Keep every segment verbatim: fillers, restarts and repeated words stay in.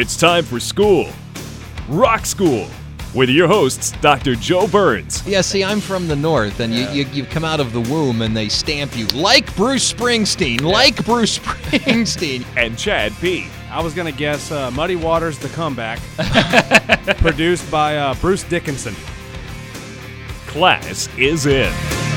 It's time for school. Rock School. With your hosts, Doctor Joe Burns. Yeah, see, I'm from the north, and yeah. you, you you come out of the womb, and they stamp you like Bruce Springsteen, yeah. like Bruce Springsteen. And Chad P. I was going to guess uh, Muddy Waters, The Comeback, produced by uh, Bruce Dickinson. Class is in.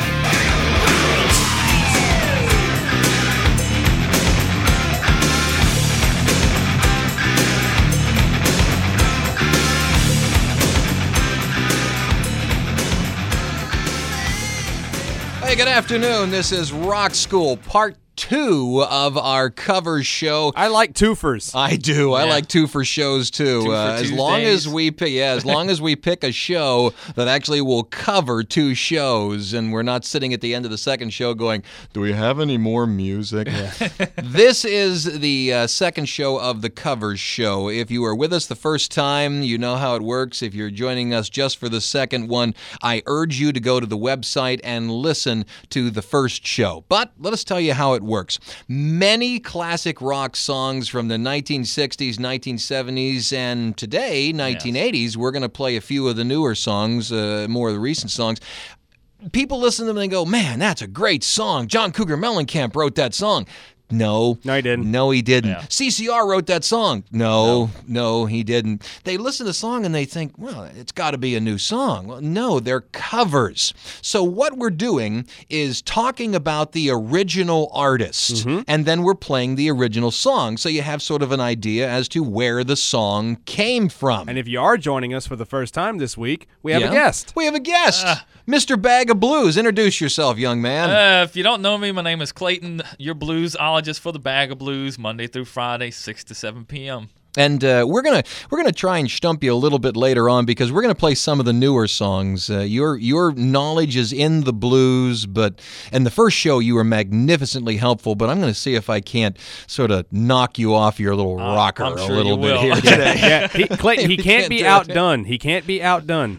Hey, good afternoon. This is Rock School, part two of our cover show. I like twofers. I do. Yeah. I like twofer shows too. Two uh, for as long Tuesdays. as we pick, yeah, as long as we pick a show that actually will cover two shows, and we're not sitting at the end of the second show going, "Do we have any more music?" Yeah. This is the uh, second show of the covers show. If you were with us the first time, you know how it works. If you're joining us just for the second one, I urge you to go to the website and listen to the first show. But let us tell you how it works. Many classic rock songs from the nineteen sixties, nineteen seventies, and today, nineteen eighties. Yes. We're going to play a few of the newer songs, uh, more of the recent songs. People listen to them and they go, "Man, that's a great song. John Cougar Mellencamp wrote that song." No. No, he didn't. No, he didn't. Yeah. C C R wrote that song. No, no, no, he didn't. They listen to the song and they think, well, it's got to be a new song. Well, no, they're covers. So what we're doing is talking about the original artist, mm-hmm. and then we're playing the original song. So you have sort of an idea as to where the song came from. And if you are joining us for the first time this week, we have yeah. a guest. We have a guest. Uh, Mister Bag of Blues. Introduce yourself, young man. Uh, if you don't know me, my name is Clayton, your bluesologist for the Bag of Blues, Monday through Friday, six to seven p.m. And uh, we're gonna we're gonna try and stump you a little bit later on because we're gonna play some of the newer songs. Uh, your your knowledge is in the blues, but in the first show you were magnificently helpful. But I'm gonna see if I can't sort of knock you off your little Uh, rocker I'm a sure little you bit will. here today. Yeah, he, Clayton, he We can't can't be do it. outdone. He can't be outdone.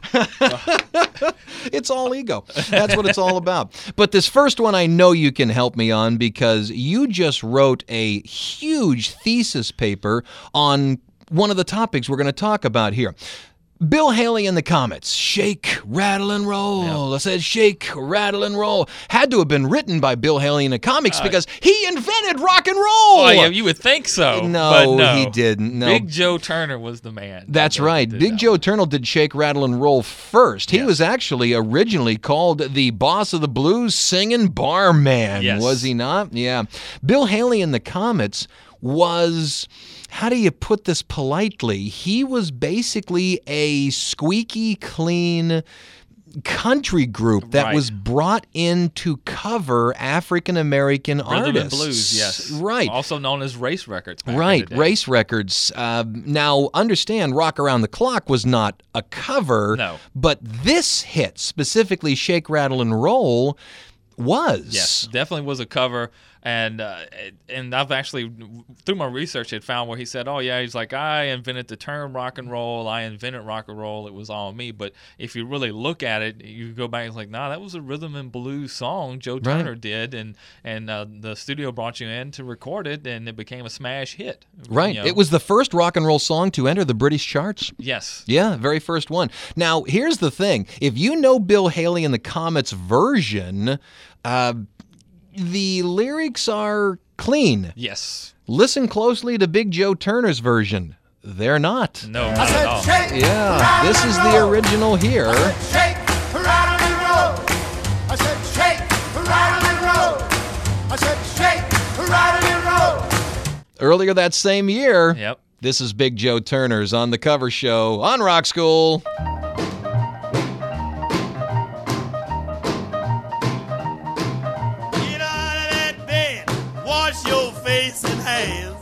It's all ego. That's what it's all about. But this first one I know you can help me on because you just wrote a huge thesis paper on one of the topics we're going to talk about here. Bill Haley and the Comets. Shake, rattle, and roll. Yeah. I said shake, rattle, and roll. Had to have been written by Bill Haley and the Comics uh, because he invented rock and roll. Oh, yeah, you would think so. No, but no, he didn't. No. Big Joe Turner was the man. That's that right. Big that Joe one. Turner did Shake, Rattle, and Roll first. He Yes. was actually originally called the boss of the blues singing barman, Yes. was he not? Yeah. Bill Haley and the Comets was... How do you put this politely? He was basically a squeaky clean country group that right. was brought in to cover African-American Rhythm artists. and blues, yes. Right. Also known as race records. Back Right, in the day. race records. Uh, now, understand, Rock Around the Clock was not a cover, No. but this hit, specifically Shake, Rattle, and Roll, was. Yes, definitely was a cover. And uh, and I've actually, through my research, had found where he said, oh, yeah, he's like, I invented the term rock and roll. I invented rock and roll. It was all me. But if you really look at it, you go back and it's like, nah, that was a rhythm and blues song Joe Turner Right. did. And, and uh, the studio brought you in to record it, and it became a smash hit. Right. You know? It was the first rock and roll song to enter the British charts. Yes. Yeah, very first one. Now, here's the thing. If you know Bill Haley and the Comets version, uh, the lyrics are clean. Yes. Listen closely to Big Joe Turner's version. They're not. No, not at all. Yeah, this is the original here. I said shake, rattle, and roll. I said shake, rattle, and roll. I said shake, rattle, and roll. Earlier that same year, Yep. this is Big Joe Turner's on the cover show on Rock School. Get out of that bed, wash your face and hands.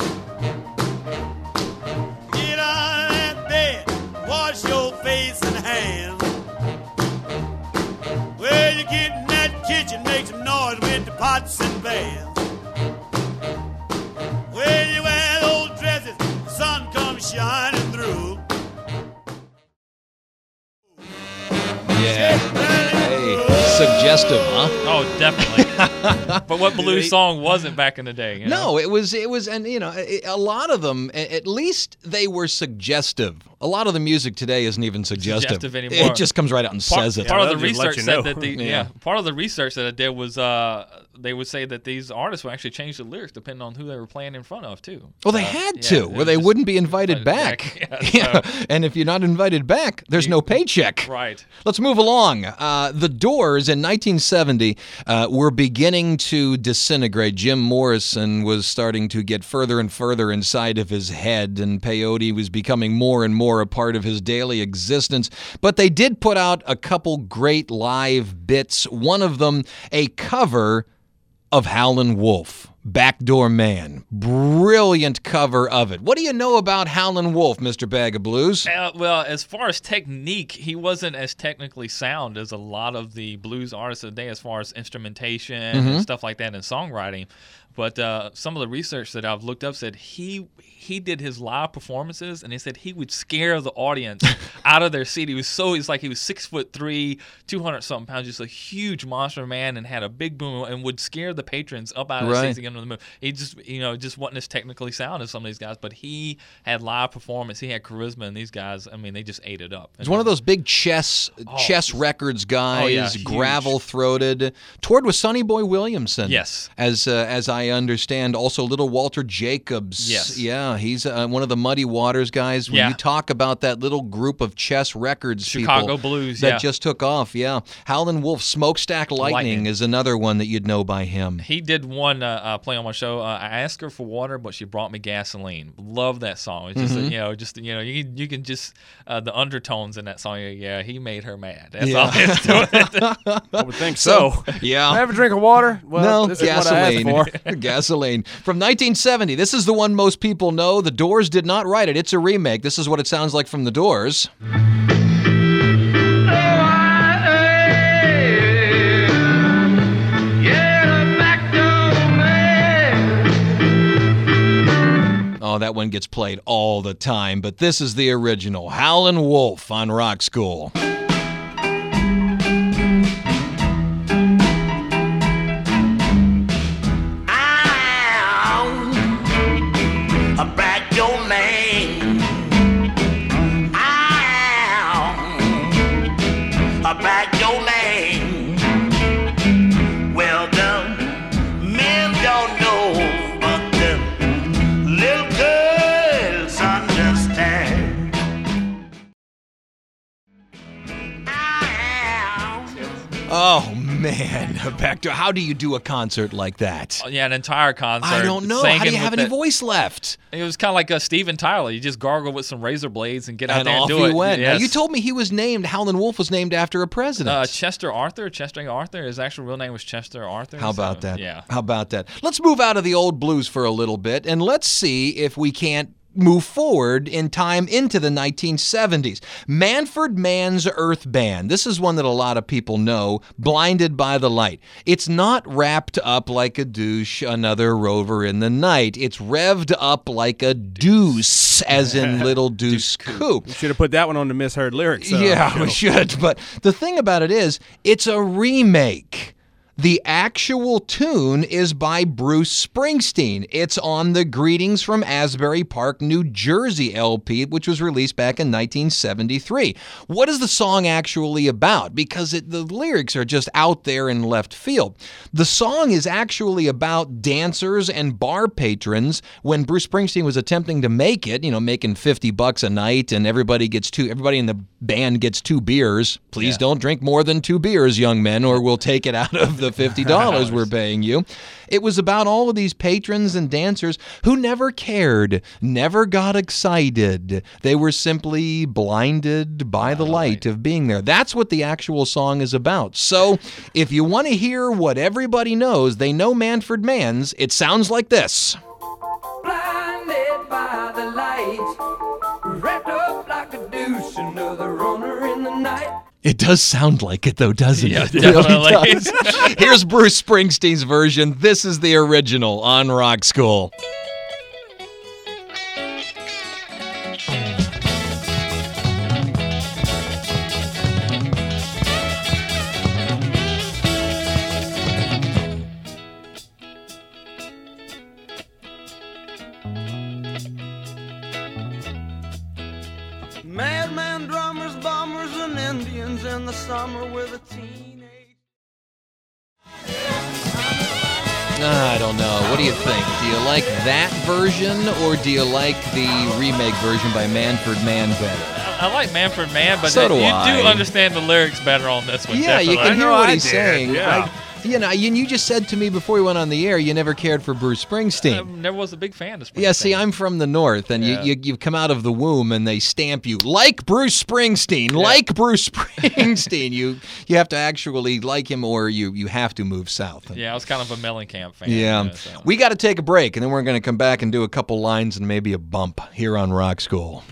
Get out of that bed, wash your face and hands. Well, you get in that kitchen, make some noise with the pots and pans. Well, you wear those dresses, the sun comes shining through. Yeah. Hey, suggest suggestive, huh? Oh, definitely. But what blues song wasn't back in the day? You know? No, it was, it was, and you know, it, a lot of them, a- at least they were suggestive. A lot of the music today isn't even suggestive. Suggestive anymore. It just comes right out and Part, says it. part of they'll the just let research you said know. that the yeah. Yeah. part of the research that I did was uh they would say that these artists would actually change the lyrics depending on who they were playing in front of too. Well, they Uh, had yeah, to, it or was they just wouldn't be invited invited back. back. Yeah, Yeah, and if you're not invited back, there's no paycheck. Right. Let's move along. Uh, the Doors in nineteen seventy uh, were beginning to disintegrate. Jim Morrison was starting to get further and further inside of his head, and peyote was becoming more and more a part of his daily existence. But they did put out a couple great live bits. One of them, a cover of Howlin' Wolf. Backdoor Man. Brilliant cover of it. What do you know about Howlin' Wolf, Mister Bag of Blues? Uh, well, as far as technique, he wasn't as technically sound as a lot of the blues artists of the day as far as instrumentation and stuff like that and songwriting. But uh, some of the research that I've looked up said he he did his live performances, and they said he would scare the audience out of their seat. He was so he's like he was six foot three, two hundred something pounds, just a huge monster man, and had a big boom and would scare the patrons up out of Right. their seats and get them to move. He just you know just wasn't as technically sound as some of these guys, but he had live performance, he had charisma, and these guys, I mean, they just ate it up. He's one of those big chess chess records guys, Oh, yeah, huge. gravel throated. Toured with Sonny Boy Williamson. Yes. as uh, as I understand, also little Walter Jacobs. Yes. yeah, he's uh, one of the Muddy Waters guys. When Yeah. you talk about that little group of Chess Records Chicago people Blues, that yeah. just took off, yeah. Howlin' Wolf, Smokestack Lightning, Lightning. is another one that you'd know by him. He did one uh, uh, play on my show. Uh, I asked her for water, but she brought me gasoline. Love that song. It's just Mm-hmm. uh, you know, just you know, you can, you can just uh, the undertones in that song. Yeah, he made her mad. That's Yeah. all there is to it. I would think so. Yeah. Have a drink of water? Well, No, this is what I asked gasoline. for. Gasoline. From nineteen seventy. This is the one most people know. The Doors did not write it. It's a remake. This is what it sounds like from The Doors. Oh, that one gets played all the time, but this is the original. Howlin' Wolf on Rock School. I'm a backyard man. I'm a backyard man. Well, the men don't know, but the little girls understand. Oh, man. Back to how do you do a concert like that? Yeah, an entire concert. I don't know. How do singing you have with any that- voice left? It was kind of like a Steven Tyler. You just gargle with some razor blades and get out And there and off do he it. went. Now, Yes. you told me he was named, Howlin' Wolf was named after a president. Uh, Chester Arthur, Chester Arthur. His actual real name was Chester Arthur. How about so, that? Yeah. How about that? Let's move out of the old blues for a little bit, and let's see if we can't move forward in time into the nineteen seventies. Manfred Mann's Earth Band. This is one that a lot of people know, Blinded by the Light. It's not wrapped up like a douche, another rover in the night. It's revved up like a deuce, as in Little Deuce Coupe. Should have put that one on the misheard lyrics. uh, Yeah, show. we should. But the thing about it is, it's a remake. The actual tune is by Bruce Springsteen. It's on the Greetings from Asbury Park, New Jersey L P, which was released back in nineteen seventy-three. What is the song actually about? Because it, the lyrics are just out there in left field. The song is actually about dancers and bar patrons when Bruce Springsteen was attempting to make it, you know, making fifty bucks a night, and everybody gets two, everybody in the band gets two beers. Please Yeah. don't drink more than two beers, young men, or we'll take it out of the fifty dollars we're paying you. It was about all of these patrons and dancers who never cared, never got excited. They were simply blinded by the light of being there. That's what the actual song is about. So if you want to hear what everybody knows, they know Manfred Mann's, it sounds like this. Blinded by the light, wrapped up like a douche, another runner in the night. It does sound like it, though, doesn't Yeah, it? It really definitely. does. Here's Bruce Springsteen's version. This is the original on Rock School. the summer with a teenage. I don't know. What do you think? Do you like that version, or do you like the remake version by Manfred Mann better? I like Manfred Mann, but So do you I. do understand the lyrics better on this one. Yeah, you definitely. can I hear know what I he's did, saying. yeah. I- you know, you, you just said to me before we went on the air, you never cared for Bruce Springsteen. I never was a big fan of Springsteen. Yeah, see, I'm from the north, and Yeah. you, you you come out of the womb, and they stamp you like Bruce Springsteen, like Bruce Springsteen. you you have to actually like him, or you you have to move south. Yeah, I was kind of a Mellencamp fan. Yeah. you know, so. We got to take a break, and then we're going to come back and do a couple lines and maybe a bump here on Rock School.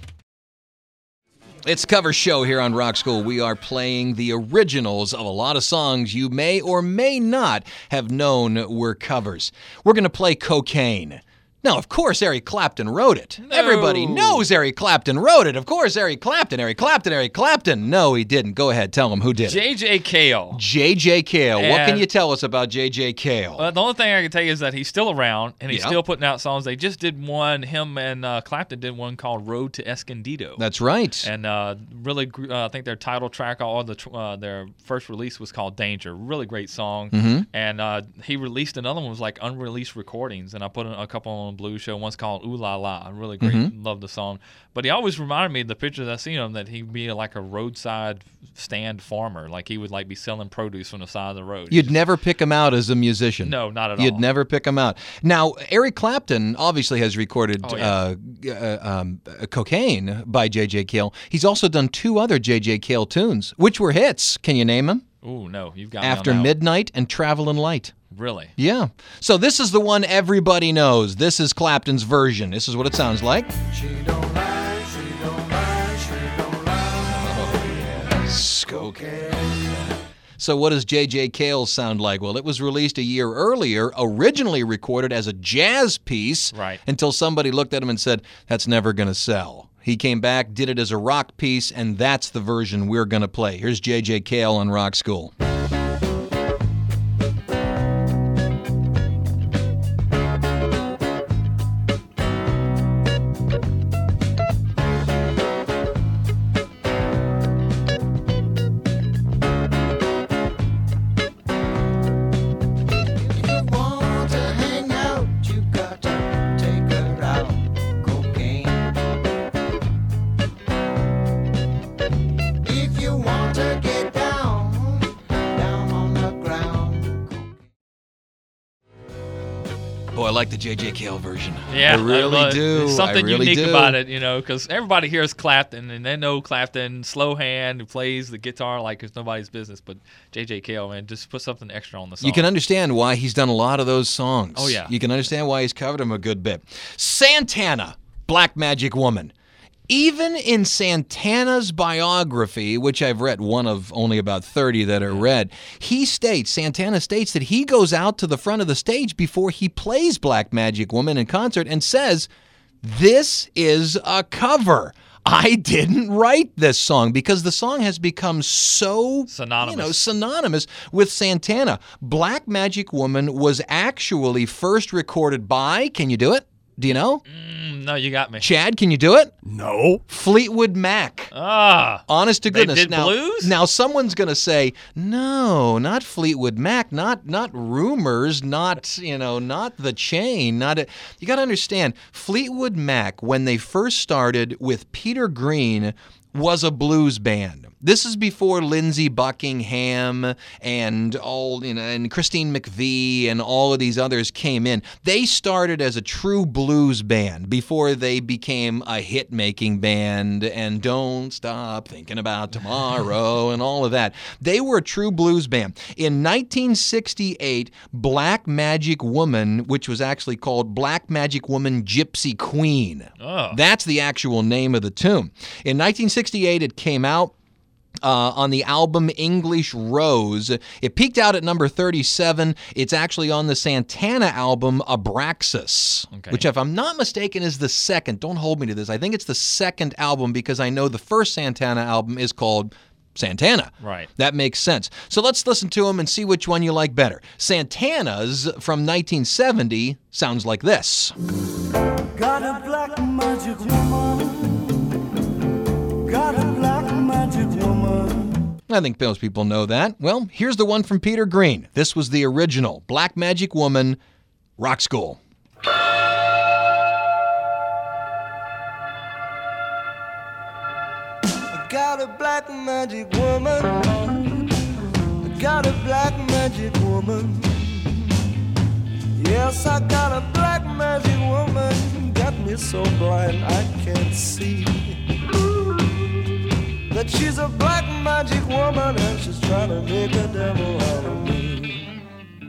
It's Cover Show here on Rock School. We are playing the originals of a lot of songs you may or may not have known were covers. We're going to play Cocaine. Now, of course, Eric Clapton wrote it. No. Everybody knows Eric Clapton wrote it. Of course, Eric Clapton, Eric Clapton, Eric Clapton. No, he didn't. Go ahead, tell him who did it. J J. Cale. J J. Cale. What can And- you tell us about J J. Cale? Well, the only thing I can tell you is that he's still around and he's Yeah. still putting out songs. They just did one. Him and uh, Clapton did one called "Road to Escondido." That's right. And uh, really, gr- uh, I think their title track, all the tr- uh, their first release was called "Danger." Really great song. Mm-hmm. And uh, he released another one, was like unreleased recordings, and I put a couple on the Blues Show. One's called "Ooh La La." Really great. Mm-hmm. Love the song. But he always reminded me of the pictures I seen him that he'd be like a roadside stand farmer, like he would like be selling produce on the side of the road. You'd never pick him out as a musician. No, not at You'd all. never pick him out. Now, Eric Clapton obviously has recorded Oh, yeah. uh, uh, um, uh, Cocaine by J J. Cale. He's also done two other J J. Cale tunes, which were hits. Can you name them? Ooh, no, you've got me on After that one. Midnight and Travelin' Light. Really? Yeah. So this is the one everybody knows. This is Clapton's version. This is what it sounds like. She don't lie, she don't lie, she don't lie. Cocaine. So what does J J. Cale sound like? Well, it was released a year earlier, originally recorded as a jazz piece, Right. until somebody looked at him and said, that's never going to sell. He came back, did it as a rock piece, and that's the version we're going to play. Here's J J. Cale on Rock School. If you want to hang out, you got to take her out. Cocaine. If you want to get down, down on the ground. Boy, I like the J J. Cale version. Yeah, I really love it. do. There's something I really unique do. about it, you know, because everybody hears Clapton and they know Clapton, slow hand, who plays the guitar like it's nobody's business. But J J. Cale, man, just put something extra on the song. You can understand why he's done a lot of those songs. Oh, yeah. You can understand why he's covered them a good bit. Santana, Black Magic Woman. Even in Santana's biography, which I've read, one of only about thirty that are read, he states, Santana states that he goes out to the front of the stage before he plays Black Magic Woman in concert and says, this is a cover. I didn't write this song, because the song has become so Synonymous. you know, synonymous with Santana. Black Magic Woman was actually first recorded by, can you do it? Do you know? Mm, no, you got me. Chad, can you do it? No. Fleetwood Mac. Ah, Honest to They goodness. did now, blues? now someone's going to say, "No, not Fleetwood Mac, not not Rumors, not, you know, not The Chain, not a, You got to understand, Fleetwood Mac, when they first started with Peter Green, was a blues band. This is before Lindsey Buckingham and all, you know, and Christine McVie and all of these others came in. They started as a true blues band before they became a hit-making band and Don't Stop Thinking About Tomorrow and all of that. They were a true blues band. In nineteen sixty-eight, Black Magic Woman, which was actually called Black Magic Woman Gypsy Queen. Oh. That's the actual name of the tune. In nineteen sixty-eight, it came out Uh, on the album English Rose. It peaked out at number thirty-seven. It's actually on the Santana album Abraxas, Okay. which, if I'm not mistaken, is the second. Don't hold me to this. I think it's the second album, because I know the first Santana album is called Santana. Right. That makes sense. So let's listen to them and see which one you like better. Santana's from nineteen seventy sounds like this. Got a black magic woman. Got a black magic woman. I think most people know that. Well, here's the one from Peter Green. This was the original Black Magic Woman, Rock School. I got a black magic woman. I got a black magic woman. Yes, I got a black magic woman. Got me so blind I can't see that she's a black magic woman and she's trying to make a devil out of me.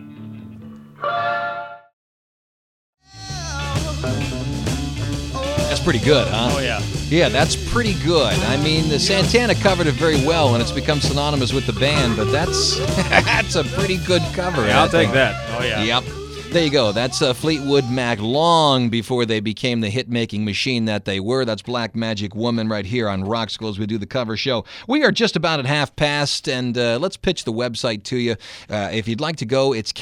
That's pretty good, huh? Oh, yeah. Yeah, that's pretty good. I mean, the Santana covered it very well, and it's become synonymous with the band, but that's that's a pretty good cover. Yeah, I'll I think. take that. Oh, yeah. Yep. There you go. That's uh, Fleetwood Mac long before they became the hit-making machine that they were. That's Black Magic Woman right here on Rock School as we do the cover show. We are just about at half past, and uh, let's pitch the website to you. Uh, if you'd like to go, it's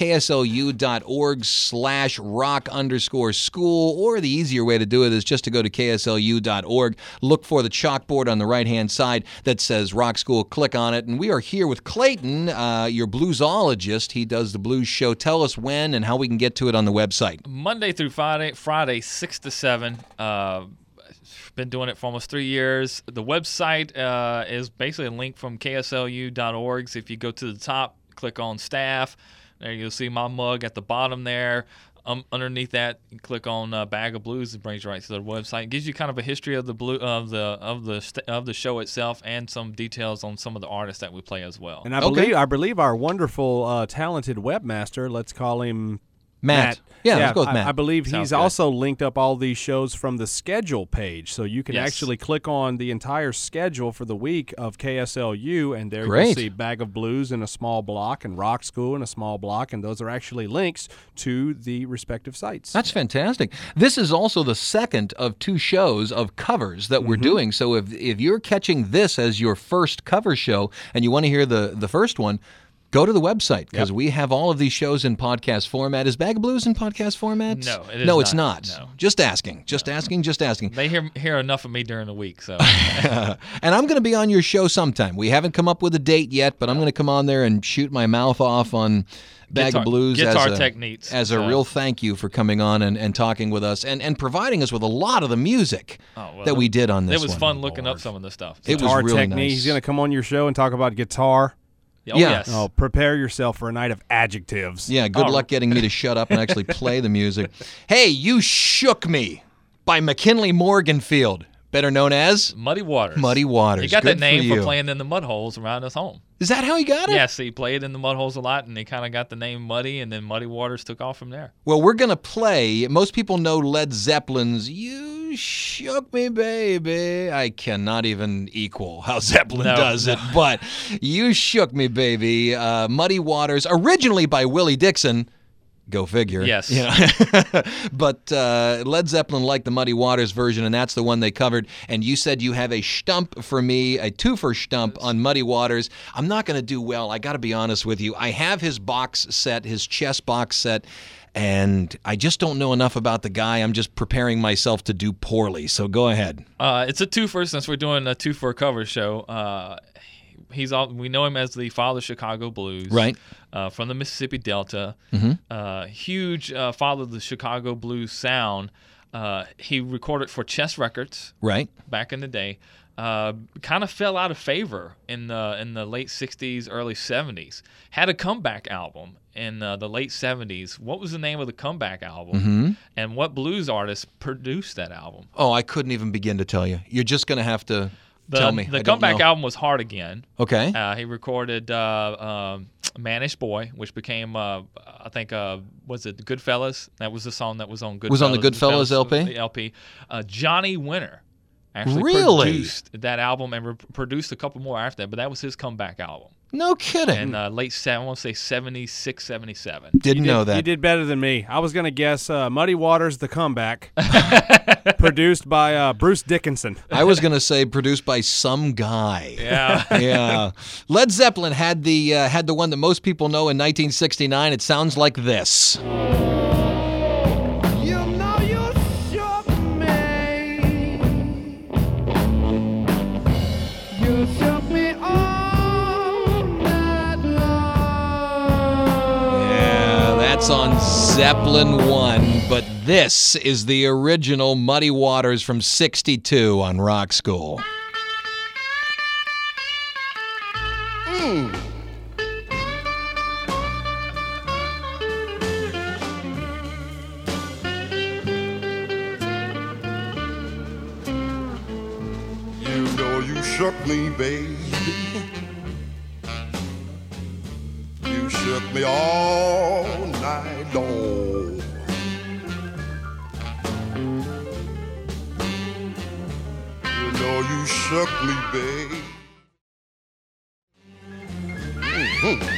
kslu.org slash rock underscore school, or the easier way to do it is just to go to kslu dot org, look for the chalkboard on the right-hand side that says Rock School, click on it, and we are here with Clayton, uh, your bluesologist. He does the blues show. Tell us when and how we can get to it on the website. Monday through Friday, Friday six to seven. Uh, been doing it for almost three years. The website uh, is basically a link from K S L U dot org. So if you go to the top, click on staff, there you'll see my mug at the bottom there. Um, underneath that, you click on uh, Bag of Blues. It brings you right to the website. It gives you kind of a history of the blue of the of the st- of the show itself and some details on some of the artists that we play as well. And I Okay. believe I believe our wonderful, uh, talented webmaster, let's call him Matt. Yeah, let's go with I, Matt. I believe Sounds he's good. also linked up all these shows from the schedule page, so you can Yes. actually click on the entire schedule for the week of K S L U, and there Great. you'll see Bag of Blues in a small block and Rock School in a small block, and those are actually links to the respective sites. That's fantastic. This is also the second of two shows of covers that we're doing. So if if you're catching this as your first cover show and you want to hear the, the first one, go to the website because we have all of these shows in podcast format. Is Bag of Blues in podcast format? No, it is No, it's not. not. No. Just asking. Just asking. Just asking. They hear hear enough of me during the week, so And I'm going to be on your show sometime. We haven't come up with a date yet, but I'm going to come on there and shoot my mouth off on Bag Guitar- of Blues guitar as a, techniques, as a so. real thank you for coming on and, and talking with us and, and providing us with a lot of the music Oh, well, that we did on this it was one. fun looking up some of the stuff. It was Guitar really technique. nice. He's going to come on your show and talk about guitar. Oh, yeah. yes. Oh, prepare yourself for a night of adjectives. Yeah, good Oh. luck getting me to shut up and actually play the music. Hey, You Shook Me by McKinley Morganfield, better known as Muddy Waters. Muddy Waters. He got Good that name for, for, you. playing in the mud holes around his home. Is that how he got it? Yes, he played in the mud holes a lot, and he kind of got the name Muddy, and then Muddy Waters took off from there. Well, we're going to play. Most people know Led Zeppelin's You Shook Me, Baby. I cannot even equal how Zeppelin No, does no. it, but You Shook Me, Baby. Uh, Muddy Waters, originally by Willie Dixon. Go figure. Yes. You know? But uh, Led Zeppelin liked the Muddy Waters version, and that's the one they covered. And you said you have a stump for me, a two-for stump on Muddy Waters. I'm not going to do well. I got to be honest with you. I have his box set, his chess box set, and I just don't know enough about the guy. I'm just preparing myself to do poorly. So go ahead. Uh, it's a two-for since we're doing a two-for cover show. Uh, he's all, we know him as the father of Chicago blues. Right. Uh, from the Mississippi Delta. Mm-hmm. Uh, huge uh, father of the Chicago blues sound. Uh, he recorded for Chess Records Right. back in the day. Uh, kind of fell out of favor in the in the late sixties, early seventies. Had a comeback album in uh, the late seventies. What was the name of the comeback album? Mm-hmm. And what blues artist produced that album? Oh, I couldn't even begin to tell you. You're just going to have to The, tell me. The I don't comeback know. album was Hard Again. Okay. Uh, he recorded uh, um, Manish Boy, which became, uh, I think, uh, was it Goodfellas? That was the song that was on Goodfellas. Was on the Goodfellas L P? The L P. Uh, Johnny Winter actually Really? produced that album and re- produced a couple more after that, but that was his comeback album. No kidding. In uh, late, se- I want to say seventy-six, seventy-seven. Didn't You know did, that. You did better than me. I was going to guess uh, Muddy Waters, The Comeback, produced by uh, Bruce Dickinson. I was going to say produced by some guy. Yeah. Yeah. Led Zeppelin had the uh, had the one that most people know in nineteen sixty-nine. It sounds like this. You know you shook me. You shook me all That's on Zeppelin one, but this is the original Muddy Waters from sixty-two on Rock School. Mm. You know you shook me, baby. You shook me all night long. You know you shook me, babe. Mm-hmm.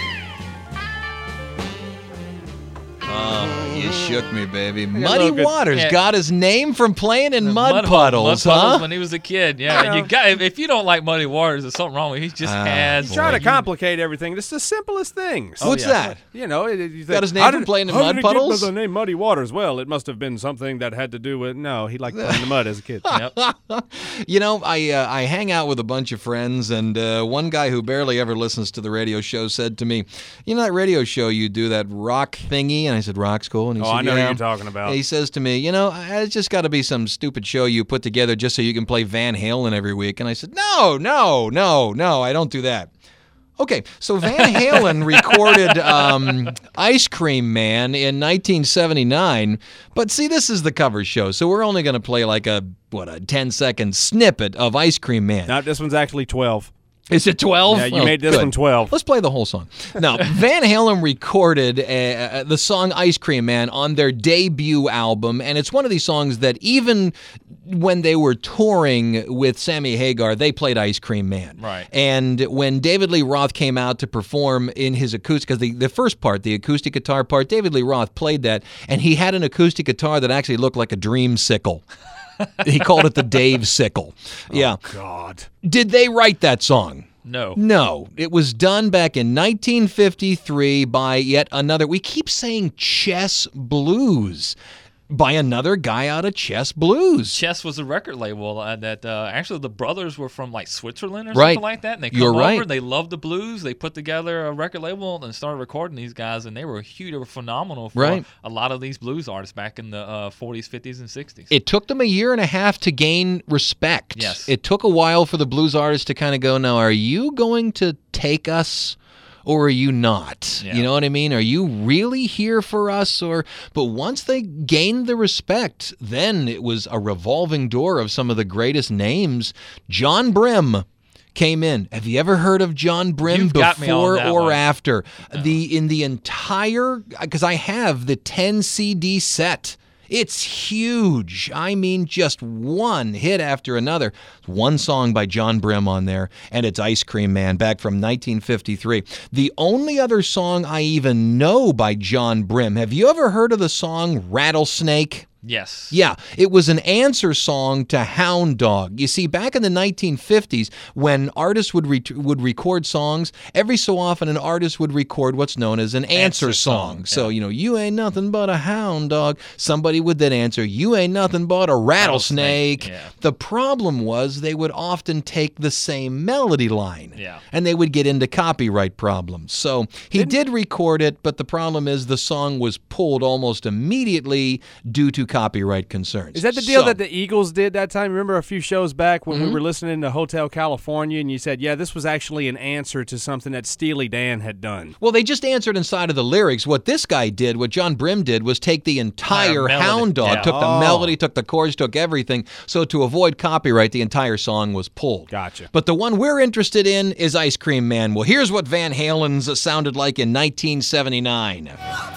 Oh, you shook me, baby. a Muddy little good- Waters yeah. got his name from playing in mud, Mud puddles, mud huh? puddles when he was a kid. Yeah, and you got if, if you don't like Muddy Waters, there's something wrong with you. He just Ah, has. He's trying to boy. complicate everything. It's the simplest things. What's yeah. that? You know, it- you think, Got his name how from did- playing in how mud did he puddles? Get the name Muddy Waters. Well, it must have been something that had to do with. No, he liked playing in the mud as a kid. Yep. You know, I uh, I hang out with a bunch of friends, and uh, one guy who barely ever listens to the radio show said to me, "You know that radio show you do, that rock thingy?" And I said, "Rock School." And he Oh, said, I know yeah. who you're talking about. He says to me, "You know, it's just got to be some stupid show you put together just so you can play Van Halen every week." And I said, "No, no, no, no, I don't do that." Okay, so Van Halen recorded um, Ice Cream Man in nineteen seventy-nine, but see, this is the cover show, so we're only going to play like a, what, a ten-second snippet of Ice Cream Man. No, this one's actually twelve. Is it twelve? Yeah, you Oh, made this good. one twelve. Let's play the whole song. Now, Van Halen recorded uh, the song Ice Cream Man on their debut album, and it's one of these songs that even when they were touring with Sammy Hagar, they played Ice Cream Man. Right. And when David Lee Roth came out to perform in his acoustic, because the, the first part, the acoustic guitar part, David Lee Roth played that, and he had an acoustic guitar that actually looked like a dream sickle. He called it the Dave Sickle. Yeah. God. Did they write that song? No. No, it was done back in nineteen fifty-three by yet another, we keep saying Chess Blues, by another guy out of Chess Blues. Chess was a record label uh, that uh, actually the brothers were from like Switzerland or Right. something like that. And they come You're over, right. they loved the blues. They put together a record label and started recording these guys, and they were huge. They were phenomenal for Right. a lot of these blues artists back in the uh, forties, fifties, and sixties. It took them a year and a half to gain respect. Yes. It took a while for the blues artists to kind of go, now, are you going to take us or are you not? Yeah. You know what I mean? Are you really here for us? Or but once they gained the respect, then it was a revolving door of some of the greatest names. John Brim came in. Have you ever heard of John Brim You've got me on before that or one. after? The in the entire, because I have the ten C D set. It's huge. I mean, just one hit after another. One song by John Brim on there, and it's Ice Cream Man, back from nineteen fifty-three. The only other song I even know by John Brim, have you ever heard of the song Rattlesnake? Yes. Yeah, it was an answer song to Hound Dog. You see, back in the nineteen fifties, when artists would re- would record songs, every so often an artist would record what's known as an answer, Answer song. song, So, you know, you ain't nothing but a hound dog. Somebody would then answer, you ain't nothing but a rattlesnake. Rattlesnake, yeah. The problem was they would often take the same melody line. Yeah. And they would get into copyright problems. So he did record it, but the problem is the song was pulled almost immediately due to copyright concerns. Is that the deal So- that the Eagles did that time? Remember a few shows back when Mm-hmm. we were listening to Hotel California and you said, yeah, this was actually an answer to something that Steely Dan had done. Well, they just answered inside of the lyrics. What this guy did, what John Brim did, was take the entire melody. Hound Dog, Yeah. took the Oh. melody, took the chords, took everything. So to avoid copyright, the entire song was pulled. Gotcha. But the one we're interested in is Ice Cream Man. Well, here's what Van Halen's sounded like in nineteen seventy-nine.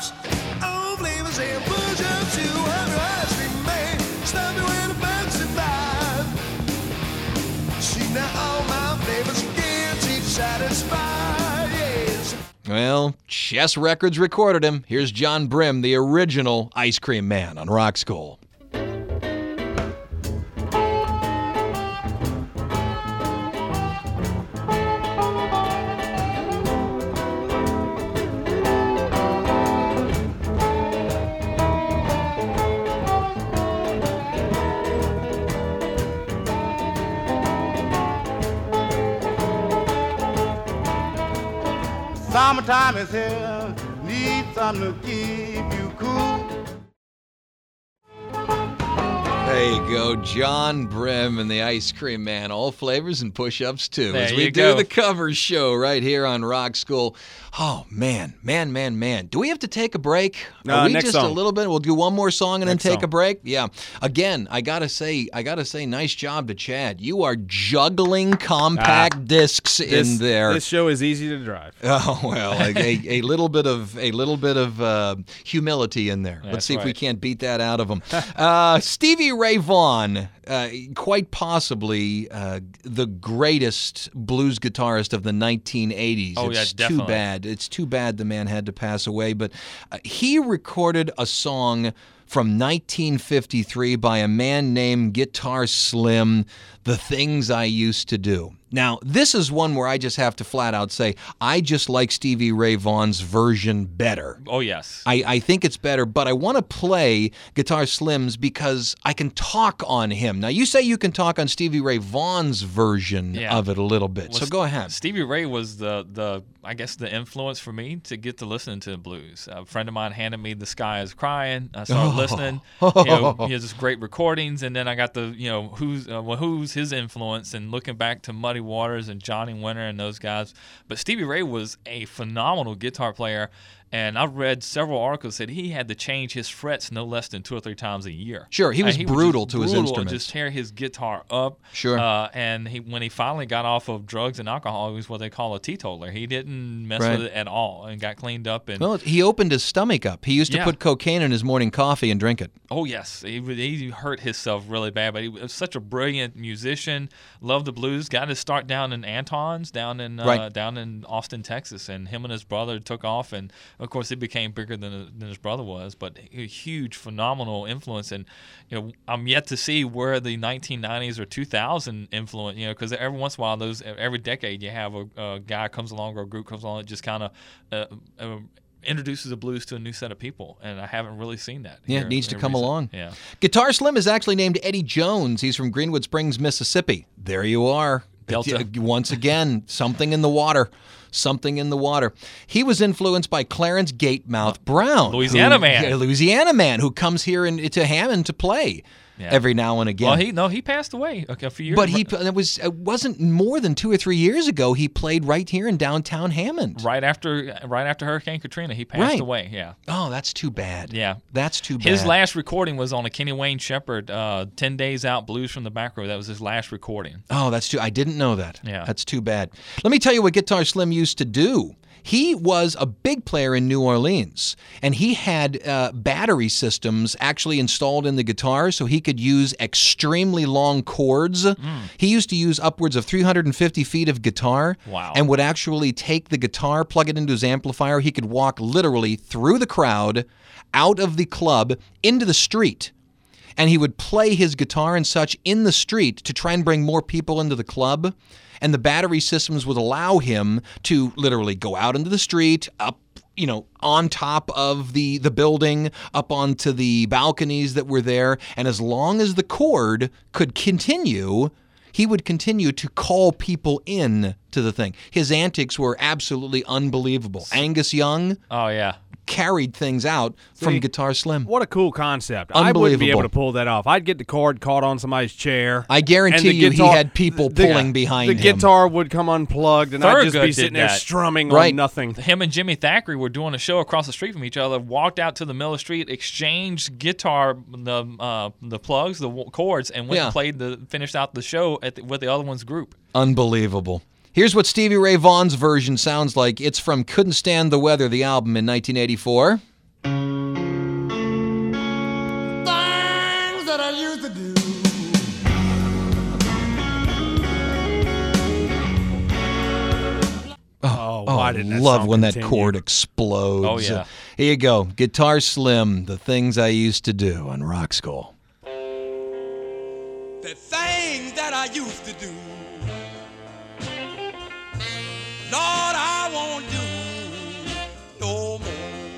Oh, flavors and push up to her ice cream man. Stop me when the bugs are five. See now all my flavors guaranteed satisfied. Yes. Well, Chess Records recorded him. Here's John Brim, the original Ice Cream Man on Rock School. Summertime is here, need something to keep you cool. There you go, John Brim and the Ice Cream Man. All flavors and push-ups, too. There as we you do go. the cover show right here on Rock School. Oh, man, man, man, man. Do we have to take a break? Are Uh, we next just a song. little bit? We'll do one more song and Next then take song. a break? Yeah. Again, I got to say, I got to say, nice job to Chad. You are juggling compact discs This, in there. this show is easy to drive. Oh well, a, a, a little bit of a little bit of uh, humility in there. Let's That's see if we right. can't beat that out of him. Uh, Stevie Ray Vaughan, uh, quite possibly uh, the greatest blues guitarist of the nineteen eighties. Oh, yeah, it's too definitely. bad. It's too bad the man had to pass away. But uh, he recorded a song from nineteen fifty-three by a man named Guitar Slim, The Things I Used to Do. Now, this is one where I just have to flat out say, I just like Stevie Ray Vaughan's version better. Oh, yes. I, I think it's better, but I want to play Guitar Slim's because I can talk on him. Now, you say you can talk on Stevie Ray Vaughan's version Yeah. of it a little bit, Well, so go ahead. Stevie Ray was the, the I guess, the influence for me to get to listening to blues. A friend of mine handed me The Sky Is Crying. I started Oh. listening. You know, he has just great recordings, and then I got the, you know, who's uh, well, who's his influence, and looking back to Muddy Waters and Johnny Winter and those guys. But Stevie Ray was a phenomenal guitar player. And I've read several articles that he had to change his frets no less than two or three times a year. Sure, he Uh, was would brutal just to his brutal, instruments. Just tear his guitar up. Sure. Uh, and he, when he finally got off of drugs and alcohol, he was what they call a teetotaler. He didn't mess Right. with it at all and got cleaned up. And Well, he opened his stomach up. He used to Yeah. put cocaine in his morning coffee and drink it. oh yes, he would- he hurt himself really bad. But he was such a brilliant musician. Loved the blues. Got his start down in Anton's, down in uh, Right. down in Austin, Texas. And him and his brother took off. And of course, he became bigger than than his brother was. But a huge, phenomenal influence. And you know, I'm yet to see where the nineteen nineties or two thousand influence. You know, because every once in a while, those every decade you have a, a guy comes along or a group comes along that just kind of. Uh, uh, introduces the blues to a new set of people, and I haven't really seen that. Yeah, here it needs to in come recent- along. Yeah. Guitar Slim is actually named Eddie Jones. He's from Greenwood Springs, Mississippi. There you are. Delta. Once again, something in the water. Something in the water. He was influenced by Clarence Gatemouth Brown. Louisiana who- man. yeah, Louisiana man who comes here in, to Hammond to play Yeah. every now and again. Well, he no, he passed away a, a few years. but he it was it wasn't more than two or three years ago. He played right here in downtown Hammond. right after right after Hurricane Katrina, he passed Right. away. Yeah, Oh, that's too bad. yeah. That's too bad. His last recording was on a Kenny Wayne Shepherd, uh, ten Days Out Blues from the Back Row. That was his last recording. Oh, that's too. I didn't know that. Yeah. That's too bad. Let me tell you what Guitar Slim used to do. He was a big player in New Orleans, and he had uh, battery systems actually installed in the guitar so he could use extremely long chords. He used to use upwards of three hundred fifty feet of guitar Wow. and would actually take the guitar, plug it into his amplifier. He could walk literally through the crowd, out of the club, into the street. And he would play his guitar and such in the street to try and bring more people into the club. And the battery systems would allow him to literally go out into the street, up, you know, on top of the, the building, up onto the balconies that were there. And as long as the chord could continue, he would continue to call people in to the thing. His antics were absolutely unbelievable. Angus Young Oh yeah. carried things out from See, Guitar Slim. What a cool concept. I wouldn't be Unbelievable. able to pull that off. I'd get the cord caught on somebody's chair. I guarantee and the you he guitar- had people the- pulling behind The him. guitar would come unplugged, and I'd just Thurgood be did sitting there that. strumming Right. on nothing. Him and Jimmy Thackeray were doing a show across the street from each other. Walked out to the middle of the street, exchanged guitar the uh, the plugs, the w- chords, and went Yeah. and played the finished out the show at the, with the other one's group. Unbelievable. Here's what Stevie Ray Vaughan's version sounds like. It's from Couldn't Stand the Weather, the album in nineteen eighty-four. Things that I used to do. Oh, Oh, why I didn't that love song when that continue? chord explodes. Oh, yeah. Here you go. Guitar Slim, The Things I Used to Do on Rock School. The things that I used to do. Lord, I won't do no more.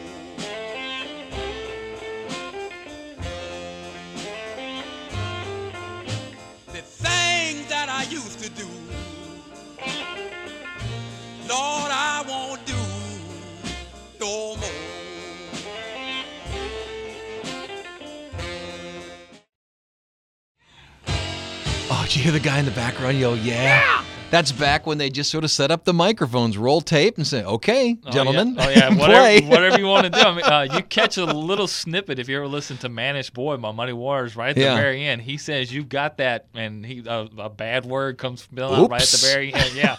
The things that I used to do. Lord, I won't do no more. Did you hear the guy in the background yell, yeah? yeah! That's back when they just sort of set up the microphones, roll tape, and say, okay, gentlemen, oh, yeah. Oh, yeah. Whatever, play. whatever you want to do. I mean, uh, you catch a little snippet if you ever listen to Manish Boy by Muddy Waters right at Yeah. the very end. He says, you got that, and he uh, a bad word comes spilling out right at the very end. Yeah.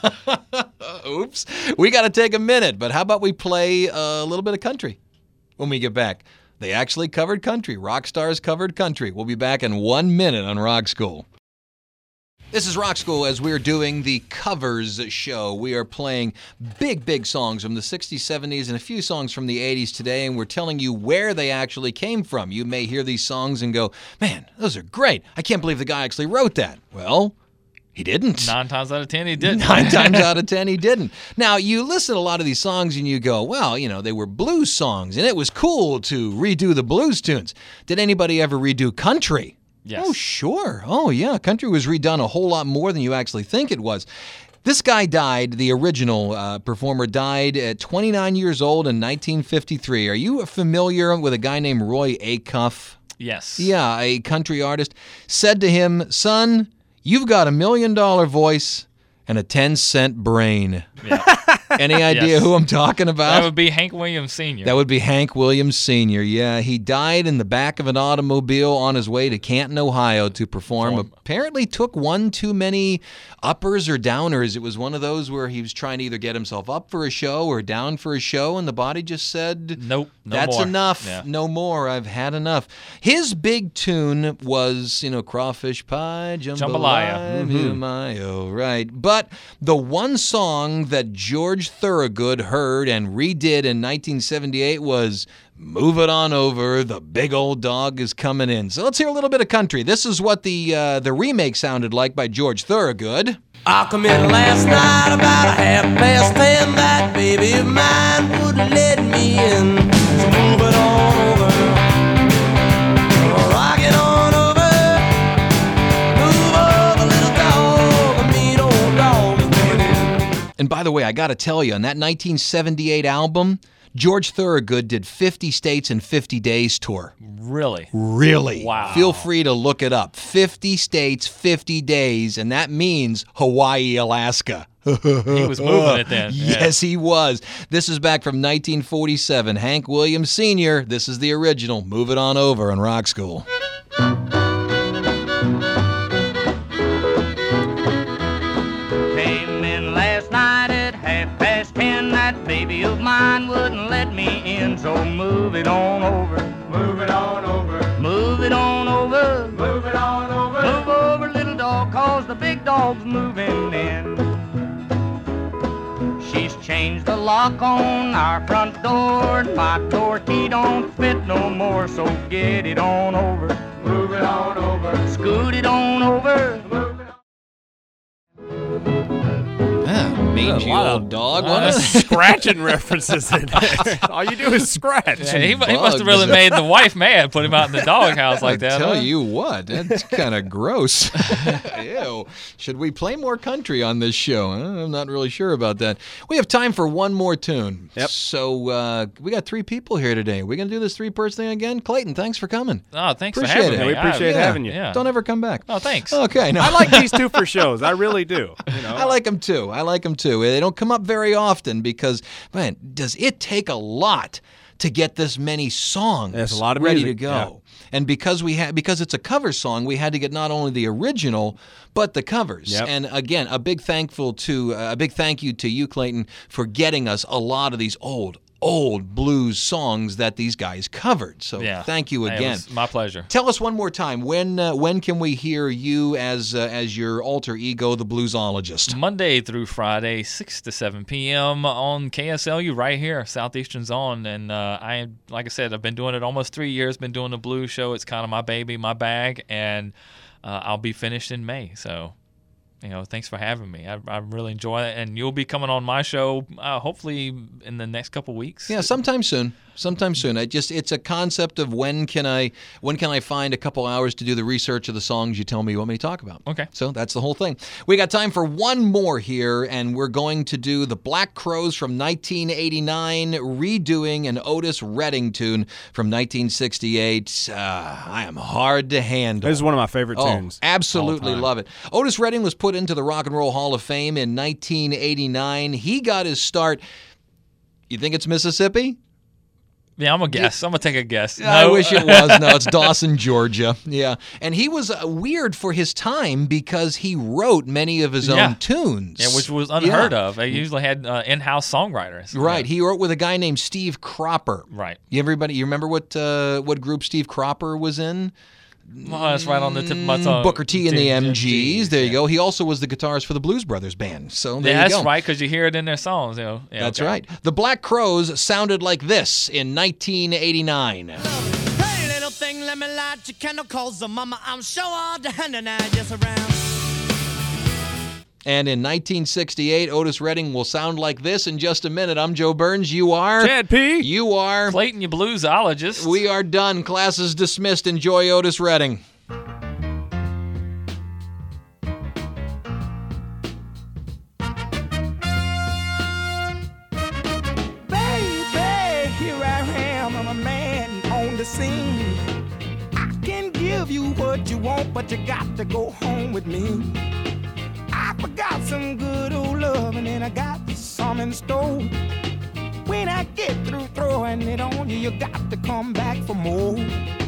Oops. We got to take a minute, but how about we play a little bit of country when we get back? They actually covered country. Rock stars covered country. We'll be back in one minute on Rock School. This is Rock School as we're doing the covers show. We are playing big, big songs from the sixties, seventies, and a few songs from the eighties today, and we're telling you where they actually came from. You may hear these songs and go, man, those are great. I can't believe the guy actually wrote that. Well, he didn't. Nine times out of ten, he didn't. Nine times out of ten, he didn't. Now, you listen to a lot of these songs and you go, well, you know, they were blues songs, and it was cool to redo the blues tunes. Did anybody ever redo country? Yes. Oh, sure. Oh, yeah. Country was redone a whole lot more than you actually think it was. This guy died, the original uh, performer died at twenty-nine years old in nineteen fifty-three. Are you familiar with a guy named Roy Acuff? Yes. Yeah, a country artist. Said to him, son, you've got a million dollar voice and a ten cent brain. Yeah. Any idea Yes. who I'm talking about? That would be Hank Williams Senior That would be Hank Williams Senior Yeah, he died in the back of an automobile on his way to Canton, Ohio to perform. Perform. Apparently took one too many uppers or downers. It was one of those where he was trying to either get himself up for a show or down for a show, and the body just said, Nope, no that's more." enough. Yeah. No more. I've had enough. His big tune was, you know, crawfish pie, jambalaya, Jambalaya. mm my, oh, right. But the one song that George Thorogood heard and redid in nineteen seventy-eight was Move It On Over, The Big Old Dog Is Coming In. So let's hear a little bit of country. This is what the uh, the remake sounded like by George Thorogood. I come in last night about a half past ten. That baby of mine wouldn't let me in. So move it on over, rock it on over, move over, little dog, a mean old dog is coming in. And by the way, I got to tell you, on that nineteen seventy-eight album, George Thorogood did fifty States in fifty Days tour. Really? Really? Wow. Feel free to look it up. fifty states, fifty days, and that means Hawaii, Alaska. He was moving it then. Yeah. Yes, he was. This is back from nineteen forty-seven. Hank Williams Senior This is the original. Move It On Over on Rock School. Came in last night at half past ten. That baby of mine wouldn't let me in, so move it on over. Move it on over. Move it on over. Move it on over. Move over, little dog, cause the big dog's moving in. She's changed the lock on our front door. My door key don't fit no more, so get it on over. Move it on over. Scoot it on over. Move it on. Ah, mangy A lot old of- dog. a lot What of a- scratching references in there. All you do is scratch. Yeah, he, he must bugs. have really made the wife mad, put him out in the doghouse like I that. tell huh? you what, that's kind of gross. Ew. Should we play more country on this show? Uh, I'm not really sure about that. We have time for one more tune. Yep. So uh, we got three people here today. We're going to do this three-person thing again? Clayton, thanks for coming. Oh, thanks Appreciate for having it. me. Yeah, we appreciate I, having you. Yeah. Don't ever come back. Oh, thanks. Okay. No. I like these two for shows. I really do. You know, I like them too. I like them too. They don't come up very often because, man, does it take a lot to get this many songs There's a lot of ready music, to go? And because we had because it's a cover song, we had to get not only the original but the covers. Yep. And again, a big thankful to uh, a big thank you to you, Clayton, for getting us a lot of these old old blues songs that these guys covered. So Yeah. thank you Hey, it again. was my pleasure. Tell us one more time, when uh, when can we hear you as uh, as your alter ego, the bluesologist? Monday through Friday, six to seven p.m. on K S L U right here, Southeastern Zone. And uh, I, like I said, I've been doing it almost three years, been doing the blues show. It's kind of my baby, my bag, and uh, I'll be finished in May. So, you know, thanks for having me. I, I really enjoy it. And you'll be coming on my show uh, hopefully in the next couple weeks. Yeah, sometime soon. sometime soon. I just it's a concept of when can I when can I find a couple hours to do the research of the songs you tell me you want me to talk about. Okay. So that's the whole thing. We got time for one more here, and we're going to do the Black Crowes from nineteen eighty-nine, redoing an Otis Redding tune from nineteen sixty-eight. Uh, I am hard to handle. This is one of my favorite Oh, tunes. absolutely all time. love it. Otis Redding was put into the Rock and Roll Hall of Fame in nineteen eighty-nine. He got his start. You think it's Mississippi? Yeah, I'm gonna guess. I'm gonna take a guess. I No. wish it was. No, it's Dawson, Georgia. Yeah. And he was uh, weird for his time because he wrote many of his Yeah. own tunes. Yeah, which was unheard Yeah. of. They usually had uh, in-house songwriters. Right. Yeah. He wrote with a guy named Steve Cropper. Right. You everybody, you remember what uh, what group Steve Cropper was in? Well, that's right on the tip of my tongue. Booker T and the M M Gs. There you yeah. go. He also was the guitarist for the Blues Brothers band. So there Yeah, you that's go. right, because you hear it in their songs. You know. Yeah, That's okay. right. The Black Crowes sounded like this in nineteen eighty-nine. Hey, little thing, let me light your candle, cause the mama, I'm sure all the hand and I just around. And in nineteen sixty-eight, Otis Redding will sound like this in just a minute. I'm Joe Burns. You are? Chad P. You are? Clayton, you bluesologist. We are done. Class is dismissed. Enjoy Otis Redding. Baby, here I am, I'm a man on the scene. I can give you what you want, but you got to go home with me. I forgot some good old love, and then I got some in store. When I get through throwing it on you, you got to come back for more.